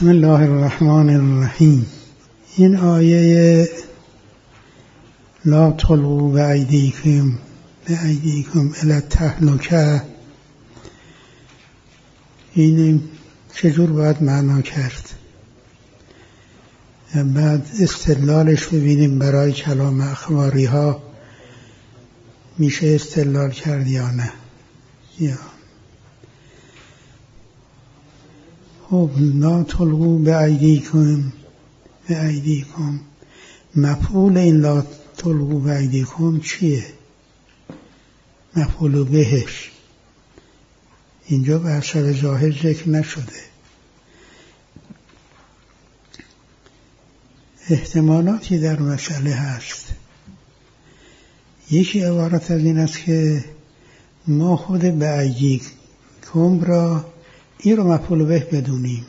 بسم الله الرحمن الرحیم. این آیه لا تلقوا بأیدیکم الی التهلکه، این چجور باید معنا کرد؟ بعد استدلالش ببینیم برای کلام اخباری ها میشه استدلال کرد یا نه. یا خب لا تلقوا بأیدیکم مفعول این لا تلقوا بأیدیکم چیه؟ مفعول بهش اینجا به حسب ظاهر ذکر نشده. احتمالاتی در مسئله هست. یکی عبارت از این است که ما خود بأیدیکم را این رو مفعول به بدونیم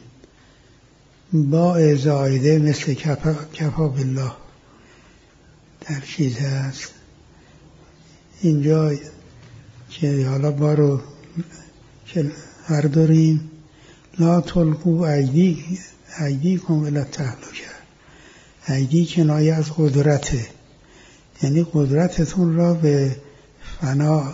با زائده مثل کفا بالله در چیز هست اینجا که حالا با رو که هر داریم لا تلقوا ایدیکم الی التهلکه. ایدی کنایه از قدرته، یعنی قدرتتون را به فنا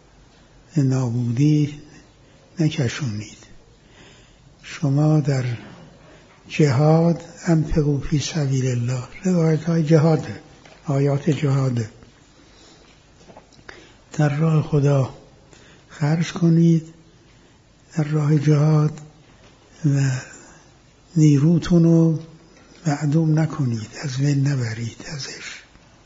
نابودی نکشونید. شما در جهاد انفقوا فی سبیل الله، روایت های جهاد، آیات جهاد، در راه خدا خرج کنید در راه جهاد و نیروتون رو معدوم نکنید، از بین نبرید ازش.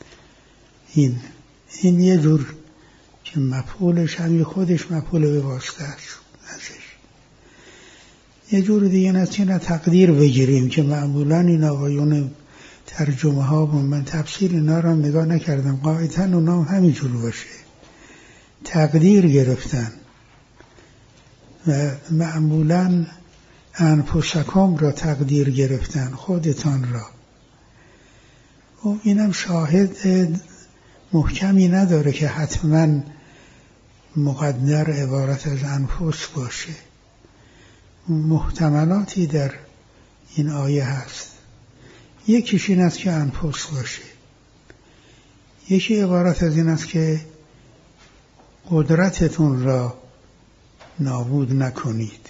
این یه جور که مفعولش همین خودش مفعول به واسطه است ازش. یه جور دیگه نتینا تقدیر بگیریم که معمولا این آقایون ترجمه ها و من تفسیر اینا را نگاه نکردم، قاعدتا اونا همینجور باشه، تقدیر گرفتن و معمولا انفسکم را تقدیر گرفتن، خودتان را. و اینم شاهد محکمی نداره که حتما مقدر عبارت از انفس باشه. محتملاتی در این آیه هست. یکیش این است که انفس باشه، یکی عبارت از این است که قدرتتون را نابود نکنید.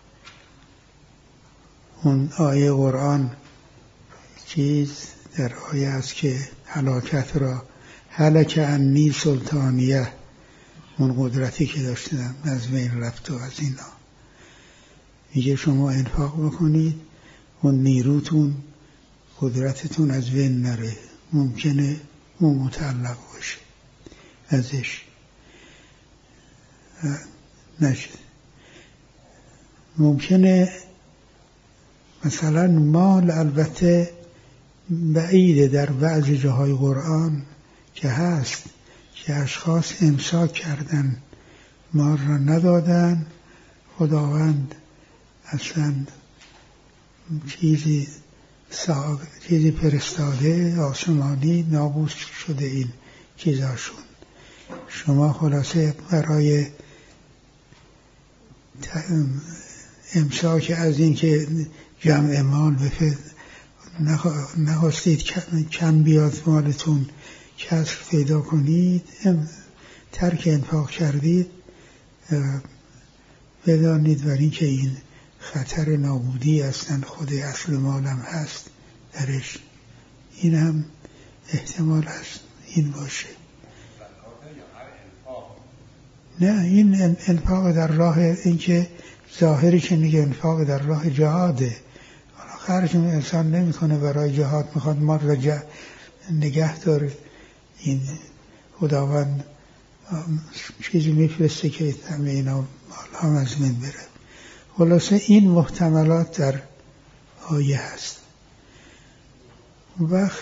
اون آیه قرآن چیز در آیه است که هلاکت را هلک عنی سلطانیه، اون قدرتی که داشتن از بین رفت و از اینا. میگه شما انفاق بکنید اون نیروتون قدرتتون از بین نره، ممکنه اون متعلق باشه ازش نشد. ممکنه مثلا مال البته بعیده در بعضی جاهای قرآن که هست که اشخاص امساک کردن مال را ندادن، خداوند اصلا چیزی فرستاده آسمانی نابود شده این چیزاشون. شما خلاصه برای امساک از این که جمع مال نخواستید کم بیاد مالتون، کسر پیدا کنید، ترک انفاق کردید، بدانید بر این که این خطر نابودی اصلا خود اصل مالم هست درش. این هم احتمال هست این باشه. نه، این انفاق در راه، این که ظاهری که میگه انفاق در راه جهاده، خرج انسان نمیکنه برای جهاد، میخواد مال را نگه داره. این خداوند چیزی میفرسته که همه اینا مال هم از من بره. خلاصه این محتملات در آیه هست. وقت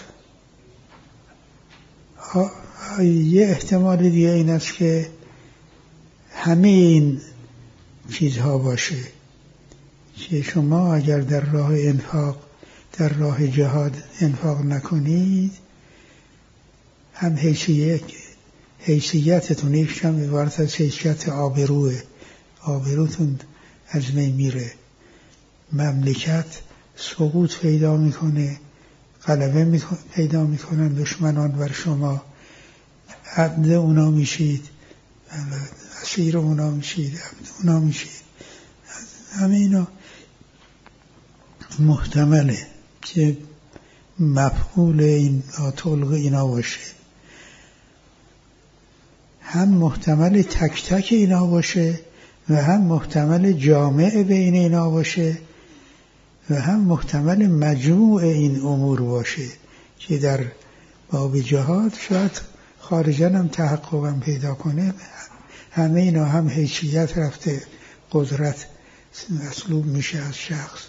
یه احتمال دیگه این است که همه این چیزها باشه که شما اگر در راه انفاق، در راه جهاد انفاق نکنید، هم حیثیتتون یکشم عبارت از حیثیت آبروه، آبروتون از بین میره، مملکت سقوط پیدا میکنه، غلبه پیدا میکنن دشمنان بر شما، عبد اونا میشید، اسیر اونا میشید، عبد اونا میشید. همه اینا محتمله که مفعول این طلق اینا باشه، هم محتمل تک تک اینا باشه و هم محتمل جامع بین اینا باشه و هم محتمل مجموع این امور باشه که در باب جهاد شاید خارجاً هم تحققاً پیدا کنه. همه اینا هم حیثیت رفته، قدرت مسلوب میشه از شخص،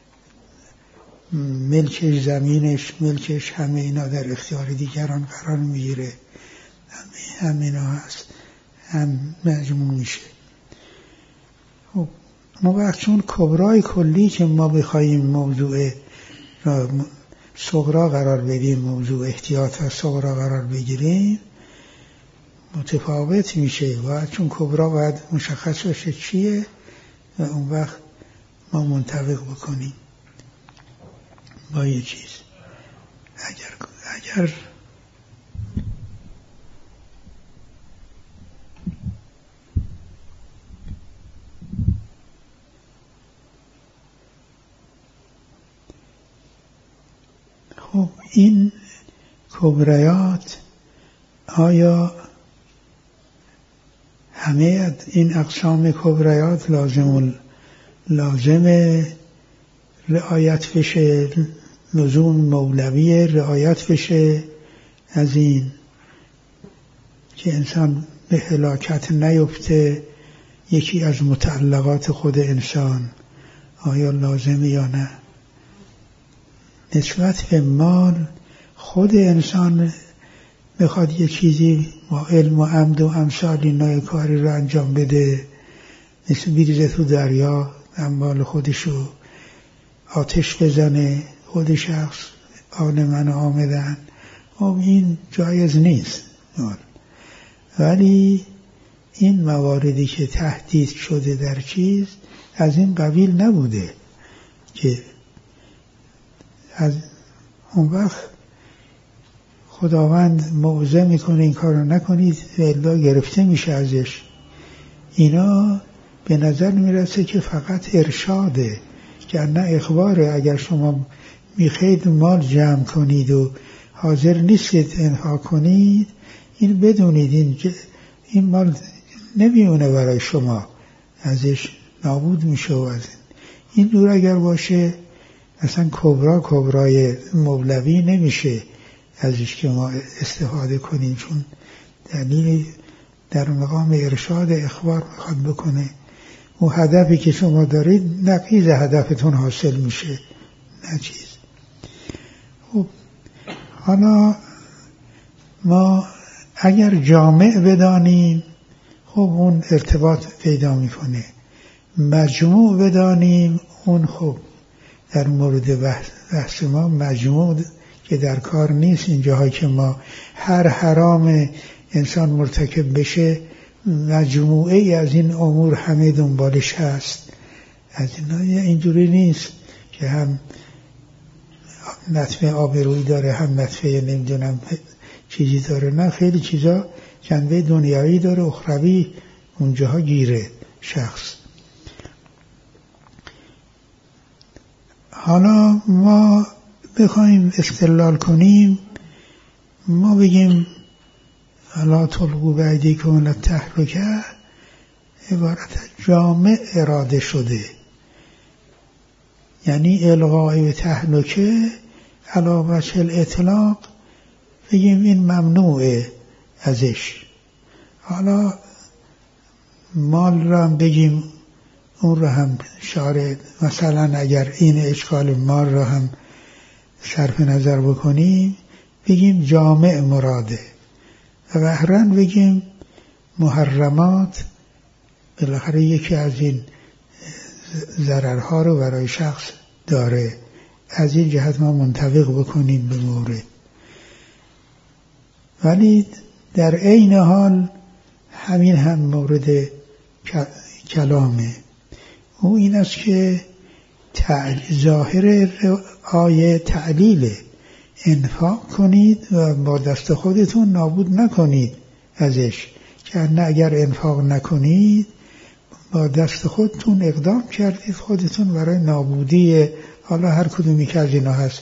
ملکش، زمینش، ملکش، همه اینا در اختیار دیگران قرار میگیره. همه اینا هست، هم مجموع میشه. ما وقت چون کبرای کلی که ما بخوایم موضوع را صغرا قرار بدیم، موضوع احتیاط و صغرا قرار بگیریم، متفاوت میشه و چون کبرا باید مشخص باشه چیه و اون وقت ما منطبق بکنیم با یه چیز. اگر خب این کبریات آیا همه این اقسام کبریات لازم رعایت بشه، لزوم مولوی رعایت بشه از این که انسان به هلاکت نیفته؟ یکی از متعلقات خود انسان آیا لازمه یا نه؟ نسبت به مال خود انسان بخواد یه چیزی با علم و عمد و امثال این کاری رو انجام بده، مثل بیریزه تو دریا اموال خودشو آتش بزنه، خود شخص آن من آمدن، این جایز نیست. ولی این مواردی که تهدید شده در چیز از این قبیل نبوده که از اون وقت خداوند موعظه میکنه این کار رو نکنید و الا گرفته میشه ازش. اینا به نظر میرسه که فقط ارشاده، که نه اخباره. اگر شما میخواید مال جمع کنید و حاضر نیستید انفاق کنید، این بدونید این مال نمیونه برای شما، ازش نابود میشه. و از این دور اگر باشه اصلا کبرای مولوی نمیشه ازش که ما استفاده کنیم، چون دلیل در مقام ارشاد اخبار میخواد بکنه. اون هدفی که شما دارید نقیض هدفتون حاصل میشه، نه چیز. خب حالا ما اگر جامع بدانیم خب اون ارتباط پیدا میکنه، مجموع بدانیم اون خب در مورد بحث ما مجموع که در کار نیست. این جاهایی که ما هر حرام انسان مرتکب بشه مجموعه ای از این امور همه دنبالش هست. از اینا اینجوری نیست که هم نطفه آبرویی داره هم نطفه نمیدونم چیزی داره، نه، خیلی چیزا جنبه دنیایی داره، اخروی اونجاها گیره شخص. حالا ما بخوایم استدلال کنیم، ما بگیم لا تلقوا بایدیکم الی التهلکه عبارت جامع اراده شده، یعنی الغای به تهلکه علی وجه الاطلاق بگیم این ممنوعه ازش. حالا مال را هم بگیم اون را هم شارع، مثلا اگر این اشکال مال را هم صرف نظر بکنیم بگیم جامع مراده و بهرن بگیم محرمات بالاخره یکی از این ضررها رو برای شخص داره، از این جهت ما منطبق بکنیم به مورد. ولی در عین حال همین هم مورد کلامه، او این است که ظاهر آیه تعلیل انفاق کنید و با دست خودتون نابود نکنید ازش، که نه اگر انفاق نکنید با دست خودتون اقدام کردید خودتون برای نابودی حالا هر کدومی که از اینا هست،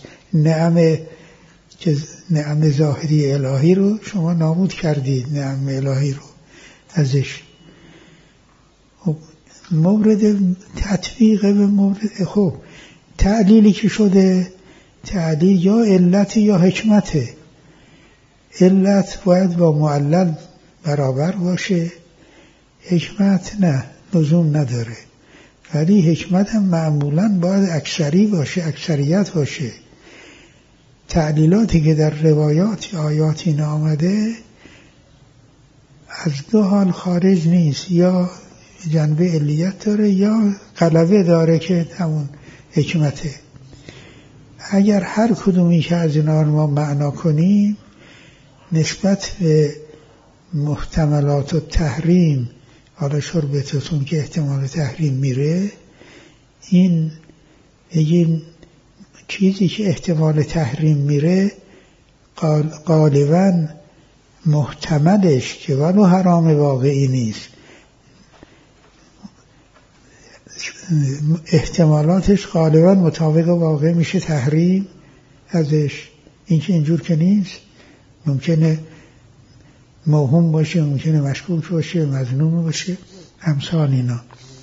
نعم ظاهری الهی رو شما نابود کردید، نعم الهی رو ازش. مورد تطبیق به مورد خب تعلیلی که شده، تعلیل یا علت یا حکمته. علت باید با معلل برابر باشه، حکمت نه، لزوم نداره. ولی حکمت هم معمولاً باید اکثری باشه، اکثریت باشه. تعلیلاتی که در روایات یا آیات این آمده از دو حال خارج نیست، یا جنبه علیت داره یا غلبه داره که همون حکمته. اگر هر کدومی که از اینا رو ما معنا کنیم نسبت به محتملات و تحریم، حالا شربتتون که احتمال تحریم میره، این بگیم چیزی که احتمال تحریم میره غالباً محتملش که ولو حرام واقعی نیست، احتمالاتش غالباً مطابق واقع میشه تحریم ازش. این که اینجور که نیست، ممکنه موهوم باشه، ممکنه مشکوک باشه، مظنون باشه، امثال اینا.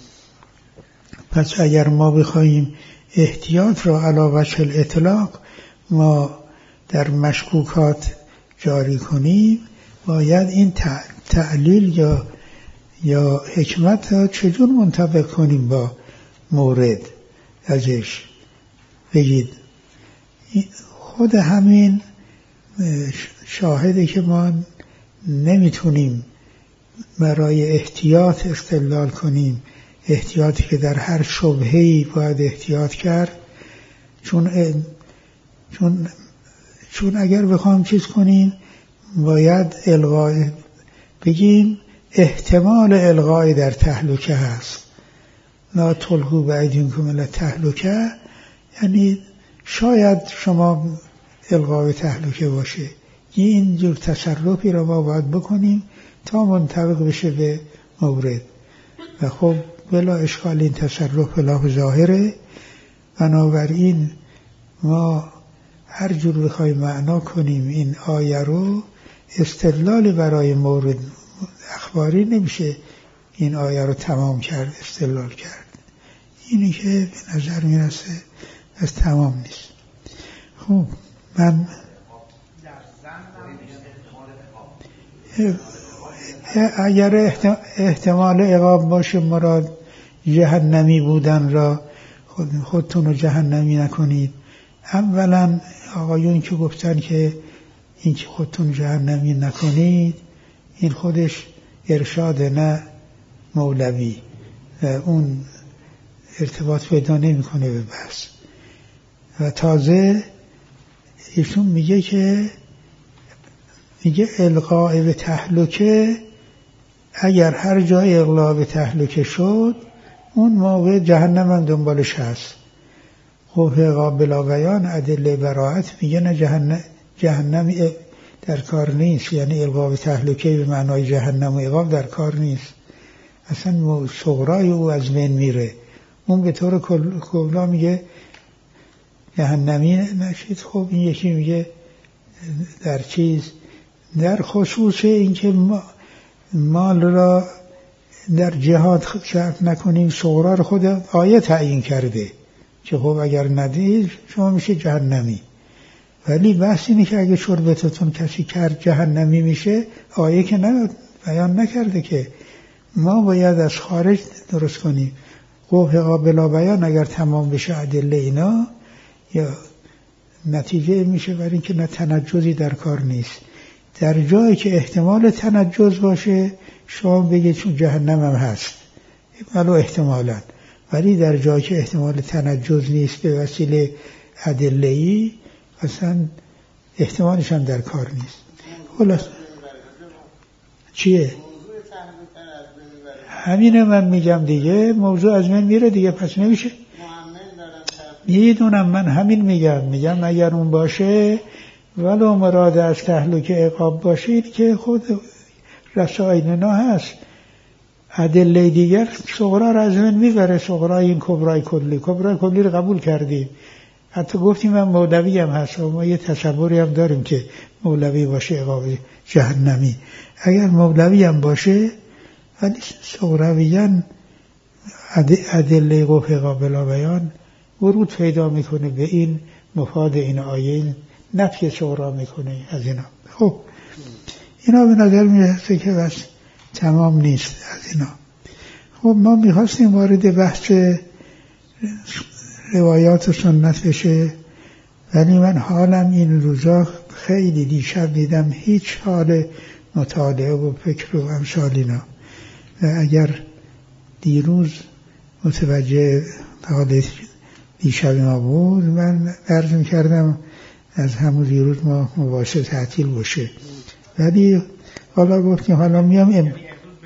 پس اگر ما بخوایم احتیاط را علی وجه الاطلاق ما در مشکوکات جاری کنیم، باید این تعلیل یا حکمت را چجور منطبق کنیم با مورد ازش. بگید خود همین شاهده که ما نمیتونیم برای احتیاط استدلال کنیم، احتیاطی که در هر شبهه‌ای باید احتیاط کرد، چون اگر بخوام چیز کنیم باید الغای بگیم احتمال الغای در تهلکه هست. لا تلقوا بأیدیکم الی التهلکه، یعنی شاید شما الغای تهلکه باشه. این جور تصرفی را ما باید بکنیم تا منطبق بشه به مورد. و خب بلا اشکال این تصرف خلاف ظاهره، بنابراین ما هر جور بخوایم معنا کنیم این آیه رو، استدلال برای مورد اخباری نمیشه این آیه رو تمام کرد، استدلال کرد. اینی که به نظر میرسه از تمام نیست. خب من اگر احتمال عقاب باشه مراد جهنمی بودن را، خودتون رو جهنمی نکنید. اولا آقایون که گفتن که این که خودتون جهنمی نکنید، این خودش ارشاد نه مولوی، اون ارتباط پیدا نمی‌کنه به بحث. و تازه ایشون میگه القاء به تهلکه، اگر هر جای القاء به تهلکه شد اون موقع جهنم هم دنبالش هست. خب قابل بیان ادله براءت میگه نه جهنم در کار نیست، یعنی القاء به تهلکه به معنای جهنم و عقاب در کار نیست، اصلا صغرای او از بین میره. اون به طور کلا میگه جهنمی نشید. خب این یکی میگه در خصوص اینکه مال را در جهاد صرف نکنیم، صغرا رو خود آیه تعیین کرده که خب اگر ندید شما میشه جهنمی. ولی بحث اینه که اگه شربتتون کسی کرد جهنمی میشه، آیه که بیان نکرده که ما باید از خارج درست کنیم. قبح قابل بیان اگر تمام بشه ادله اینا، یا نتیجه میشه برای اینکه نه تنجزی در کار نیست. در جایی که احتمال تنجز باشه شما بگید چون جهنم هم هست ولو احتمالا، ولی در جایی که احتمال تنجز نیست به وسیله ادله‌ای اصلا احتمالش هم در کار نیست. خلاص چیه؟ همینه من میگم دیگه، موضوع از من میره دیگه، پس نمیشه. میدونم، من همین میگم اگر اون باشه ولو مراد از تهلک عقاب باشید که خود رسائلنا هست. ادله دیگر صغرا را از من میبره، صغرا این کبرای کلی رو قبول کردیم. حتی گفتیم من مولوی هم هست و ما یه تصوری هم داریم که مولوی باشه عقاب جهنمی. اگر مولوی هم باشه ولی صغرویاً ادله قبح قابل بیان ورود پیدا میکنه به این مفاد این آیه، نفی صغرا میکنه از اینا. خب اینا به نظر میرسه که بس تمام نیست از اینا. خب ما میخواستیم وارد بحث روایات و سنت بشه، ولی من حالم این روزا خیلی دیشب دیدم هیچ حال مطالعه و فکر و امثال اینا. و اگر دیروز متوجه حال دیشب ما بود، من عرض میکردم از همون دیروز ما مباحثه تعطیل باشه، ولی حالا گفتیم حالا میام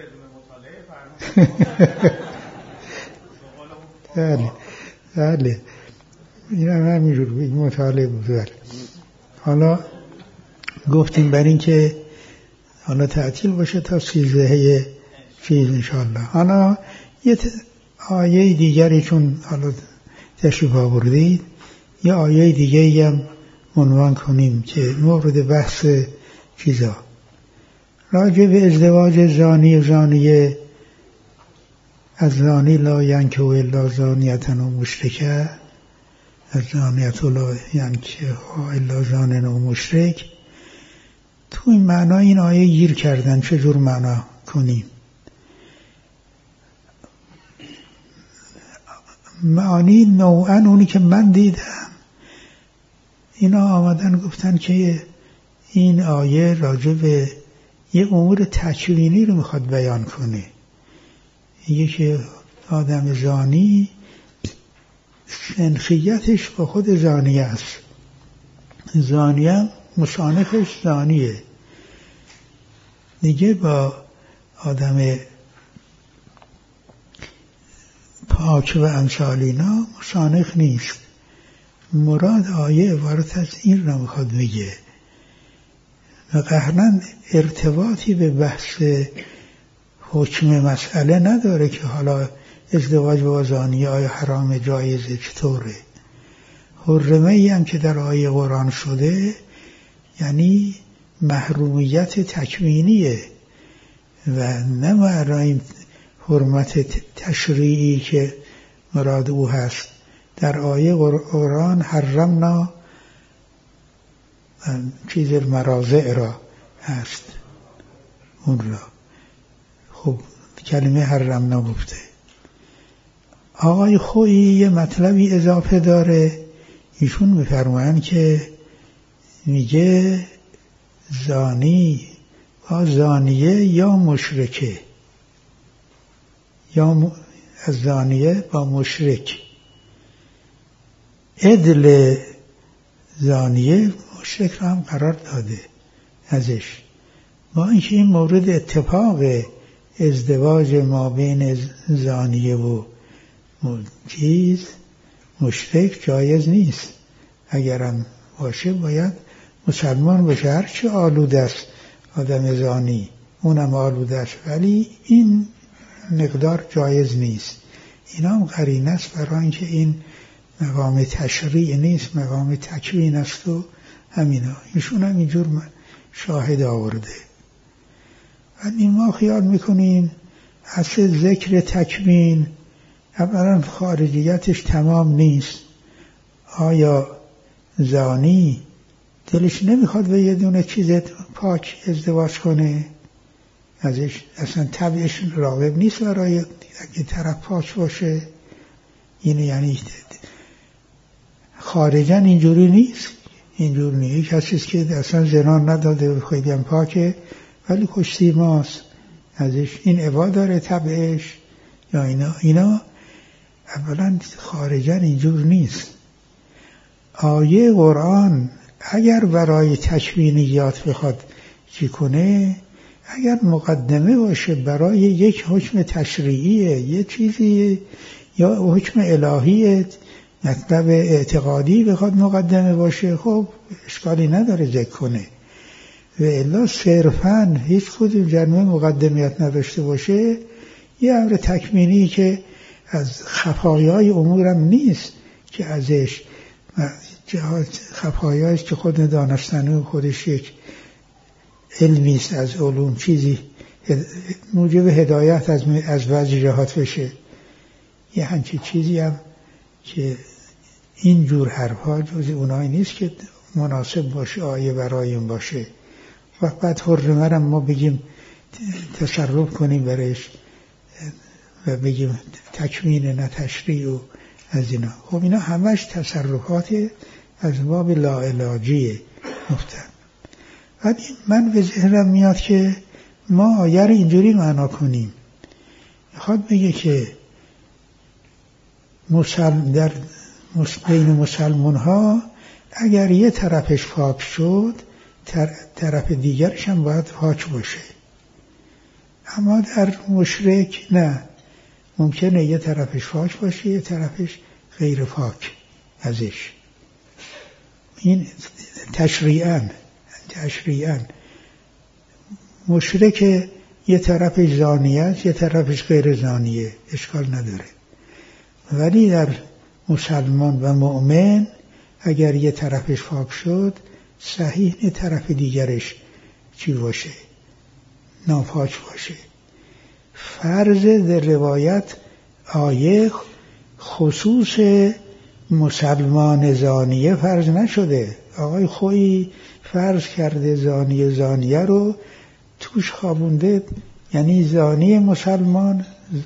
بله این هم همینجور این مطالعه بود. حالا گفتیم برای این که حالا تعطیل باشه تا 13 چیز انشاءالله. حالا یه آیه دیگری چون حالا تشریف آوردید، یه آیه دیگری هم عنوان کنیم که مورد بحث چیزا راجع به ازدواج زانی و زانیه. از زانی لا ینکح الا زانیة و مشرکه، از زانیة لا ینکح الا زان و مشرک. تو این معنا این آیه گیر کردن، چجور معنا کنیم؟ معانی نوعا اونی که من دیدم اینا آمدن گفتن که این آیه راجع به یه امور تکوینی رو میخواد بیان کنه. یه که آدم زانی سنخیتش با خود زانیه است، زانیه مصانفش زانیه دیگه، با آدم پاک و امثال اینا مصانف نیست. مراد آیه عبارت از این را میخواد بگه و قهرن ارتباطی به بحث حکم مسئله نداره که حالا ازدواج با زانیه آیا حرام جایزه چطوره. حرمه ای هم که در آیه قرآن شده یعنی محرومیت تکوینیه و نه معنی حرمت تشریعی که مراد او هست. در آیه قرآن حرمنا چیز المراضع را هست اون را. خب کلمه حرمنا گفته. آقای خویی یه مطلبی اضافه داره، ایشون میفرمایند که میگه زانی با زانیه یا مشرکه، یا از زانیه با مشرک. عدل زانیه مشرک را هم قرار داده ازش، با اینکه این مورد اتفاق ازدواج ما بین زانیه و چیز مشرک جایز نیست. اگرم باشه باید مسلمان باشه، هرچی آلوده است آدم زانی اونم آلوده است، ولی این مقدار جایز نیست. اینا هم قرینه است برای اینکه این مقام تشریع نیست، مقام تکوین است و همینا. ایشون هم اینجور شاهد آورده. ولی ما خیال میکنیم اصل ذکر تکوین اولا خارجیتش تمام نیست. آیا زانی دلش نمیخواد به یه دونه چیز پاک ازدواج کنه؟ ازش اصلا طبعش راغب نیست برای اگه طرف پاک باشه. این یعنی خارجا اینجوری نیست، اینجور نیست. کسی که اصلا زنا نداده خیلی هم پاکه ولی خوش سیماست، ازش این عوا داره طبعش یا اینا اولا خارجا اینجور نیست. آیه قرآن اگر برای تکوینیات بخواد چی کنه، اگر مقدمه باشه برای یک حکم تشریعیه، یه چیزی یا حکم الهیه مطلب اعتقادی بخواد مقدمه باشه خب اشکالی نداره ذکر کنه، و الا صرفاً هیچ کدوم جنبه مقدمیت نداشته باشه یه امر تکمینی که از خفایای امورم نیست که ازش خفایایی که خود دانستنه خودش یک علمی است از علوم، چیزی موجب هدایت از بعضی جهات بشه، یه همچین چیزی هم که این جور حرفا جز اونایی نیست که مناسب باشه آیه برای این باشه. وقت بعد حرمه ما بگیم تصرف کنیم برش و بگیم تکمین نه تشریع و از اینا. خب اینا همش تصرفات از باب لاعلاجیه مفتن. بعد من به ذهنم میاد که ما آیه رو اینجوری معنا کنیم، میخواد بگه که در بین مسلمان ها اگر یه طرفش پاک شد طرف دیگرش هم باید پاک باشه، اما در مشرک نه، ممکنه یه طرفش پاک باشه یه طرفش غیر پاک ازش. این تشریعاً مشرک یه طرفش زانیه است یه طرفش غیر زانیه، اشکال نداره، ولی در مسلمان و مؤمن اگر یه طرفش پاک شد صحیح نه طرف دیگرش چی باشه؟ ناپاک باشه. فرض در روایت آیه خصوص مسلمان زانیه فرض نشده. آقای خویی فرض کرده زانیه رو توش خوابونده، یعنی زانی مسلمان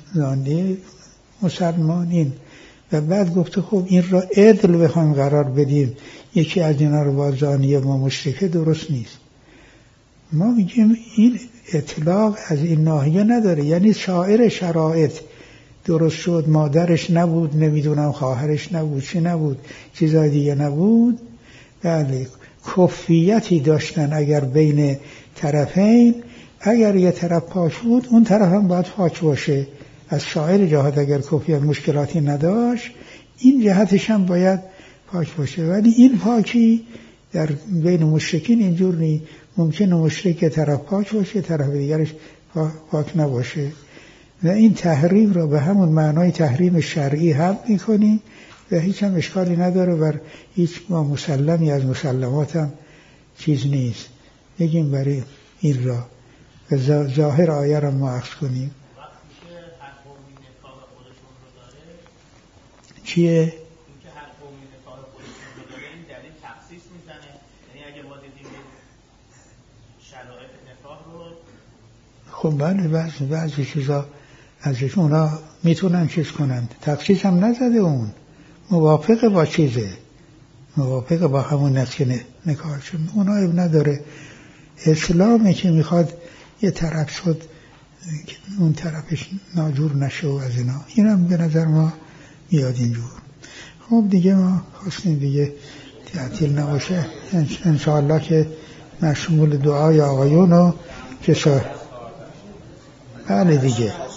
این، و بعد گفته خب این را عدل بخوایم قرار بدیم یکی از اینا رو با زانیه ما مشرکه درست نیست. ما میگیم این اطلاق از این ناحیه نداره، یعنی سایر شرایط درست شد، مادرش نبود، نمیدونم خواهرش نبود، چی نبود، چیزای دیگه نبود، بله کفیتی داشتن اگر بین طرفین، اگر یه طرف پاک بود اون طرف هم باید پاک باشه. از سایر جهات اگر کفیت مشکلاتی نداشت این جهتش هم باید پاک باشه. ولی این پاکی در بین مشرکین اینجور نیست، ممکنه مشرک طرف پاک باشه طرف دیگرش پاک نباشه، و این تحریم را به همون معنای تحریم شرعی حمل می‌کنیم و هیچ هم اشکالی نداره، بر هیچ ما مسلمی از مسلمات هم چیز نیست. بگیم برای این را و ظاهر آیه را ما اخذ کنیم. چیه؟ این که هر قومی نکاح خودشون رو داره این دلیل تخصیص میزنه، یعنی اگه ما دیدیم شرایط نکاح رو خب بله بعضی چیزا ازش اونا میتونن چیز کنن، تخصیص هم نزده، اون موافقه با چیزه، موافقه با همون است که نکاحشون، اونا نداره. اسلامه که میخواد یه طرف شد اون طرفش ناجور نشه و از اینا، اینم به نظر ما میاد اینجور. خب دیگه ما خواستیم دیگه تعطیل نباشه انشاءالله که مشمول دعای آقایون و بله دیگه